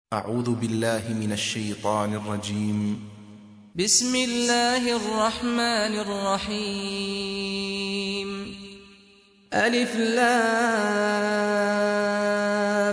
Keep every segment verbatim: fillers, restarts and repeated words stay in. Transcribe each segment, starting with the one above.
أعوذ بالله من الشيطان الرجيم. بسم الله الرحمن الرحيم. ألف لام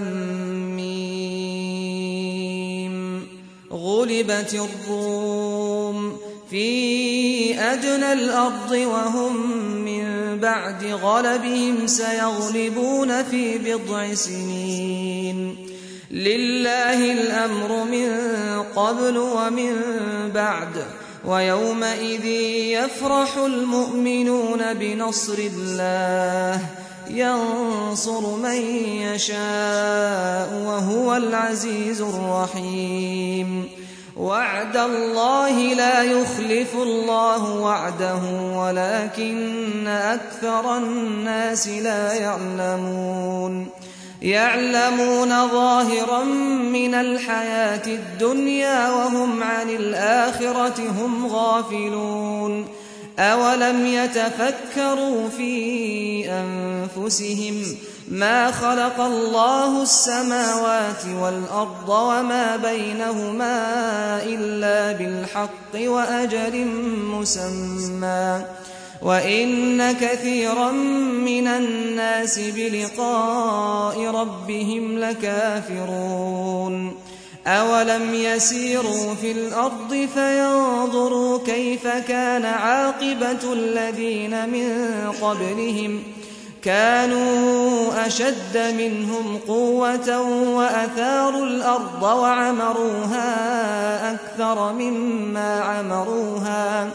ميم. غلبت الروم في أدنى الأرض وهم من بعد غلبهم سيغلبون في بضع سنين. لله الأمر من قبل ومن بعد ويومئذ يفرح المؤمنون بنصر الله ينصر من يشاء وهو العزيز الرحيم. وعد الله لا يخلف الله وعده ولكن أكثر الناس لا يعلمون. يعلمون ظاهرا من الحياة الدنيا وهم عن الآخرة هم غافلون. أولم يتفكروا في أنفسهم ما خلق الله السماوات والأرض وما بينهما إلا بالحق وأجل مسمى وإن كثيرا من الناس بلقاء ربهم لكافرون. أولم يسيروا في الأرض فينظروا كيف كان عاقبة الذين من قبلهم كانوا أشد منهم قوة وأثاروا الأرض وعمروها أكثر مما عمروها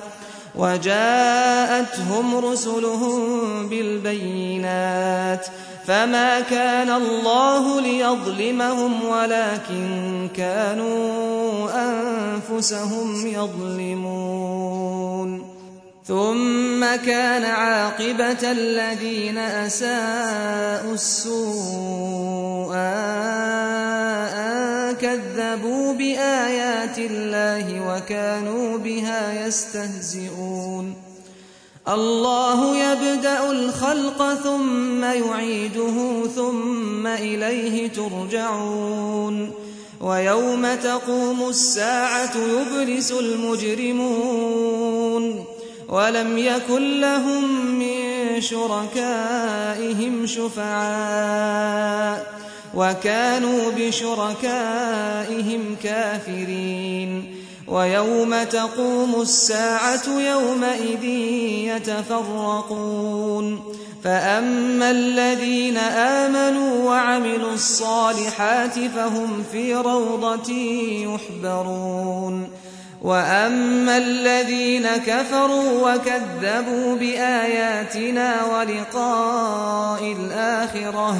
وجاءتهم رسلهم بالبينات فما كان الله ليظلمهم ولكن كانوا أنفسهم يظلمون. ثم كان عاقبة الذين أساءوا السوء أن كذبوا بآيات الله وكانوا بها يستهزئون. الله يبدأ الخلق ثم يعيده ثم إليه ترجعون. ويوم تقوم الساعة يبلس المجرمون ولم يكن لهم من شركائهم شفعاء وكانوا بشركائهم كافرين. ويوم تقوم الساعة يومئذ يتفرقون فأما الذين آمنوا وعملوا الصالحات فهم في روضة يحبرون وأما الذين كفروا وكذبوا بآياتنا ولقاء الآخرة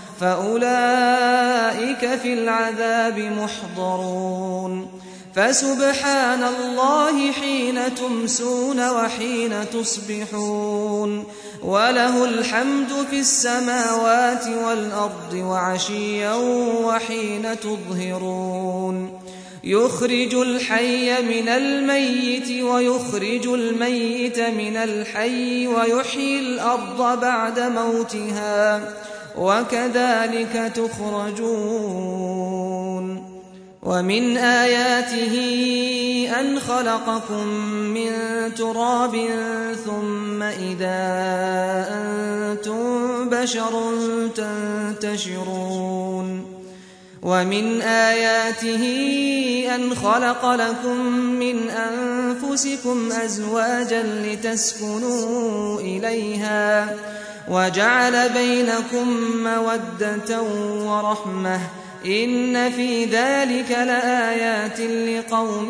فأولئك في العذاب محضرون. فسبحان الله حين تمسون وحين تصبحون وله الحمد في السماوات والأرض وعشيا وحين تظهرون. يخرج الحي من الميت ويخرج الميت من الحي ويحيي الأرض بعد موتها وكذلك تخرجون. ومن آياته أن خلقكم من تراب ثم إذا أنتم بشر تنتشرون. ومن آياته أن خلق لكم من أنفسكم أزواجا لتسكنوا إليها وجعل بينكم مودة ورحمة إن في ذلك لآيات لقوم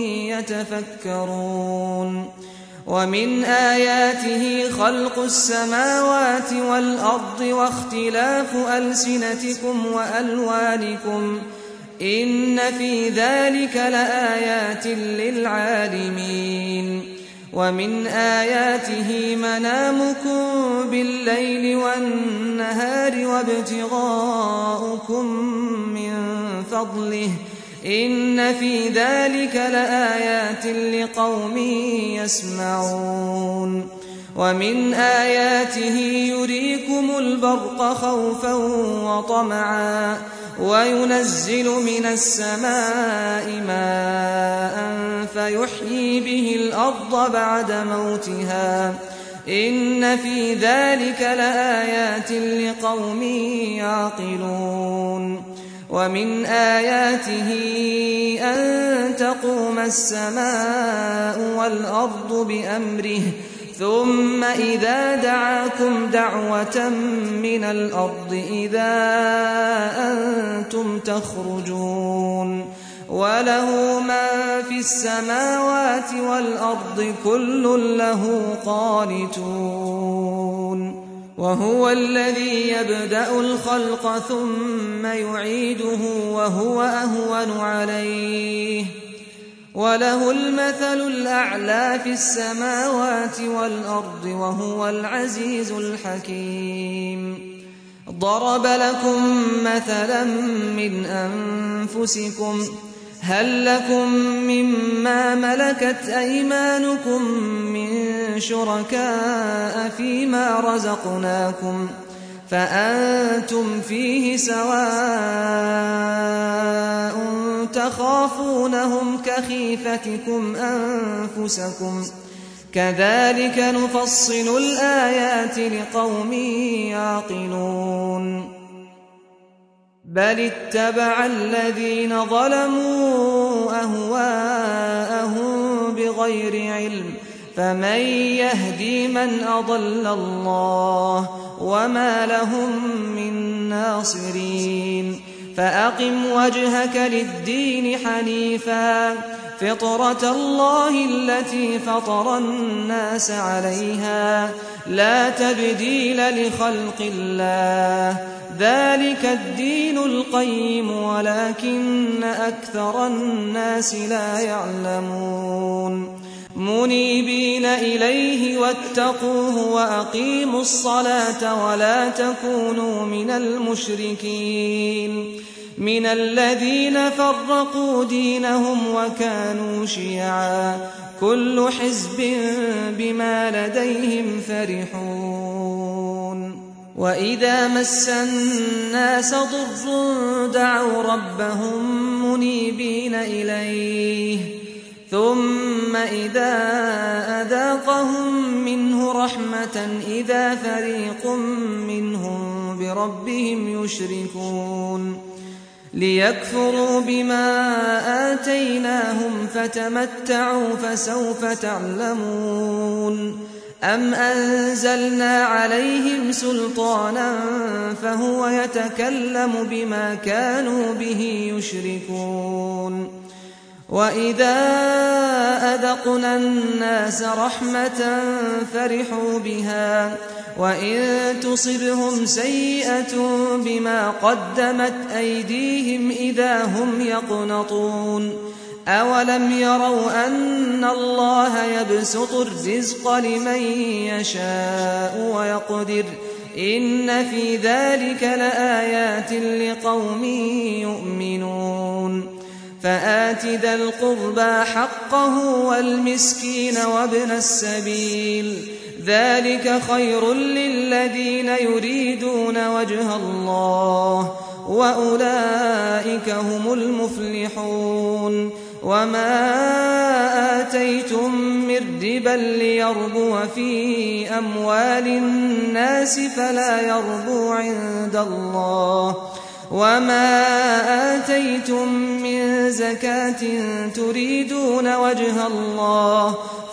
يتفكرون. ومن آياته خلق السماوات والأرض واختلاف ألسنتكم وألوانكم إن في ذلك لآيات للعالمين. ومن آياته منامكم بالليل والنهار وابتغاؤكم من فضله إن في ذلك لآيات لقوم يسمعون. ومن آياته يريكم البرق خوفا وطمعا وينزل من السماء ماء فيحيي به الأرض بعد موتها إن في ذلك لآيات لقوم يعقلون ومن آياته أن تقوم السماء والأرض بأمره ثم إذا دعاكم دعوة من الأرض إذا أنتم تخرجون وله ما في السماوات والأرض كل له قانتون وهو الذي يبدأ الخلق ثم يعيده وهو أهون عليه وله المثل الأعلى في السماوات والأرض وهو العزيز الحكيم ضرب لكم مثلا من أنفسكم هل لكم مما ملكت أيمانكم من شركاء فيما رزقناكم فأنتم فيه سواء تخافونهم كخيفتكم أنفسكم كذلك نفصل الآيات لقوم يعقلون بل اتبع الذين ظلموا أهواءهم بغير علم فمن يهدي من أضل الله وما لهم من ناصرين فأقم وجهك للدين حنيفا فطرة الله التي فطر الناس عليها لا تبديل لخلق الله ذلك الدين القيم ولكن أكثر الناس لا يعلمون منيبين إليه واتقوه وأقيموا الصلاة ولا تكونوا من المشركين من الذين فرقوا دينهم وكانوا شيعا كل حزب بما لديهم فرحون وإذا مس الناس ضر دعوا ربهم منيبين إليه ثم إذا أذاقهم منه رحمة إذا فريق منهم بربهم يشركون ليكفروا بما آتيناهم فتمتعوا فسوف تعلمون أم أنزلنا عليهم سلطانا فهو يتكلم بما كانوا به يشركون وإذا أذقنا الناس رحمة فرحوا بها وإن تصبهم سيئة بما قدمت أيديهم إذا هم يقنطون أولم يروا أن الله يبسط الرزق لمن يشاء ويقدر إن في ذلك لآيات لقوم يؤمنون فآت ذا القربى حقه والمسكين وابن السبيل ذلك خير للذين يريدون وجه الله وأولئك هم المفلحون وما آتيتم من ربا ليربو في أموال الناس فلا يربو عند الله وما آتيتم من زكاة تريدون وجه الله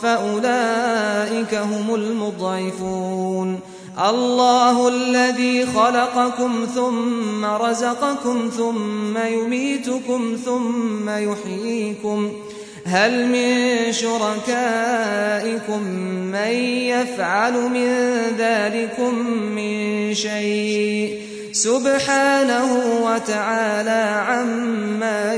فأولئك هم المضعفون الله الذي خلقكم ثم رزقكم ثم يميتكم ثم يحييكم هل من شركائكم من يفعل من ذلكم من شيء سبحانه وتعالى عما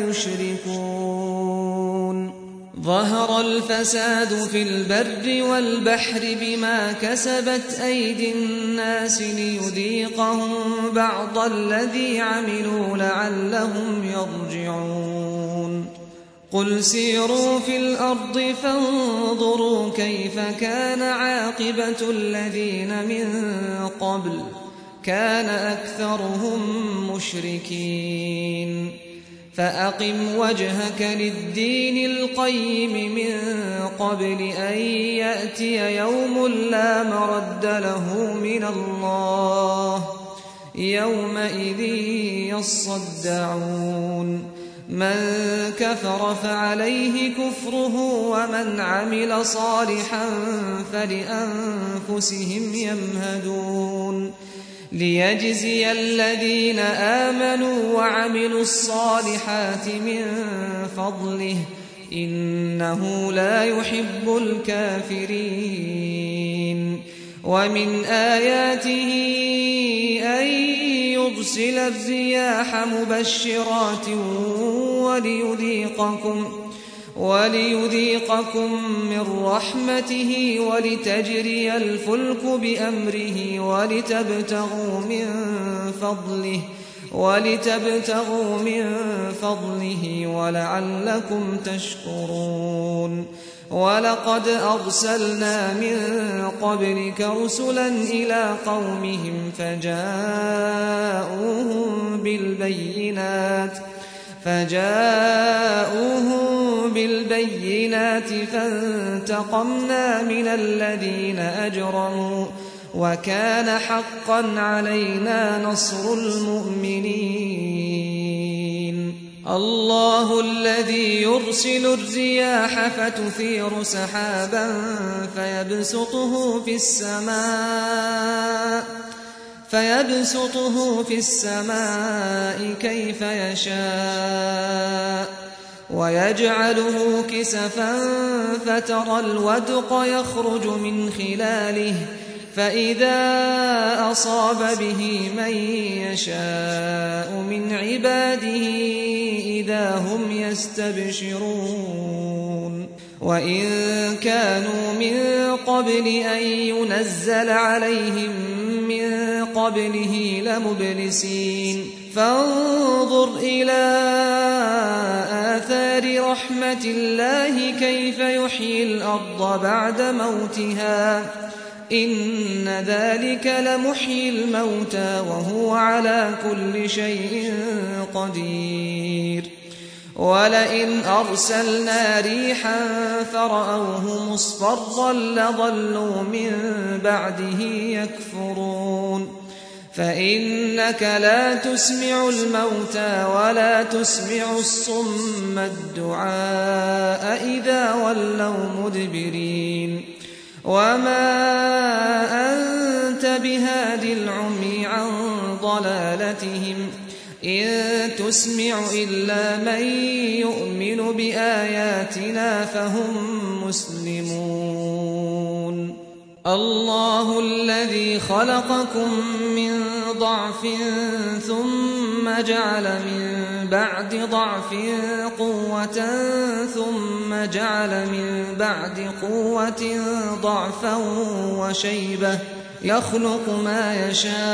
يشركون ظهر الفساد في البر والبحر بما كسبت أيدي الناس ليذيقهم بعض الذي عملوا لعلهم يرجعون قل سيروا في الأرض فانظروا كيف كان عاقبة الذين من قبل كان أكثرهم مشركين فأقم وجهك للدين القيم من قبل أن يأتي يوم لا مرد له من الله يومئذ يصدعون من كفر فعليه كفره ومن عمل صالحا فلأنفسهم يمهدون ليجزي الذين آمنوا وعملوا الصالحات من فضله إنه لا يحب الكافرين ومن آياته أن يرسل الرياح مبشرات وليذيقكم وليذيقكم من رحمته ولتجري الفلك بأمره ولتبتغوا من فضله ولتبتغوا من فضله ولعلكم تشكرون ولقد أرسلنا من قبلك رسلا إلى قومهم فجاءوهم بالبينات فجاءوهم بالبينات فانتقمنا من الذين أجرموا وكان حقا علينا نصر المؤمنين الله الذي يرسل الرياح فتثير سحابا فيبسطه في السماء فيبسطه في السماء كيف يشاء ويجعله كسفا فترى الودق يخرج من خلاله فإذا أصاب به من يشاء من عباده إذا هم يستبشرون وإن كانوا من قبل أن ينزل عليهم من قبله لمبلسين فانظر إلى آثار رحمة الله كيف يحيي الأرض بعد موتها إن ذلك لمحيي الموتى وهو على كل شيء قدير ولئن أرسلنا ريحا فرأوه مصفرا لظلوا من بعده يكفرون فإنك لا تسمع الموتى ولا تسمع الصم الدعاء إذا ولوا مدبرين وما أنت بهادي العمي عن ضلالتهم إن تسمع إلا من يؤمن بآياتنا فهم مسلمون الله الذي خلقكم من ضعف ثم جعل من بعد ضعف قوة ثم جعل من بعد قوة ضعفا وشيبة يخلق ما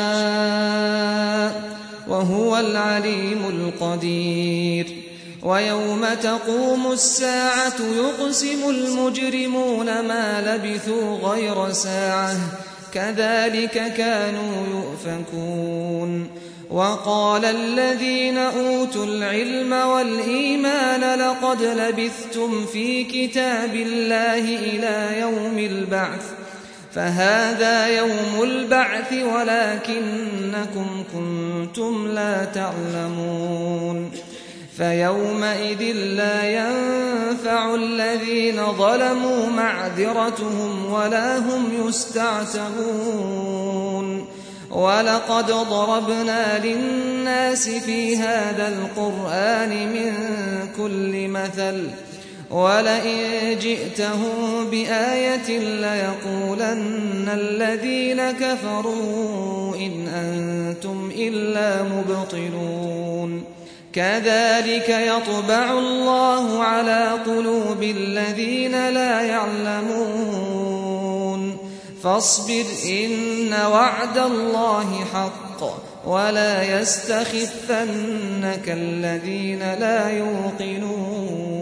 يشاء وهو العليم القدير ويوم تقوم الساعة يقسم المجرمون ما لبثوا غير ساعة كذلك كانوا يؤفكون وقال الذين أوتوا العلم والإيمان لقد لبثتم في كتاب الله إلى يوم البعث فهذا يوم البعث ولكنكم كنتم لا تعلمون فيومئذ لا ينفع الذين ظلموا معذرتهم ولا هم يستعتبون ولقد ضربنا للناس في هذا القرآن من كل مثل ولئن جئتهم بآية ليقولن الذين كفروا إن أنتم إلا مبطلون كذلك يطبع الله على قلوب الذين لا يعلمون فاصبر إن وعد الله حق ولا يستخفنك الذين لا يوقنون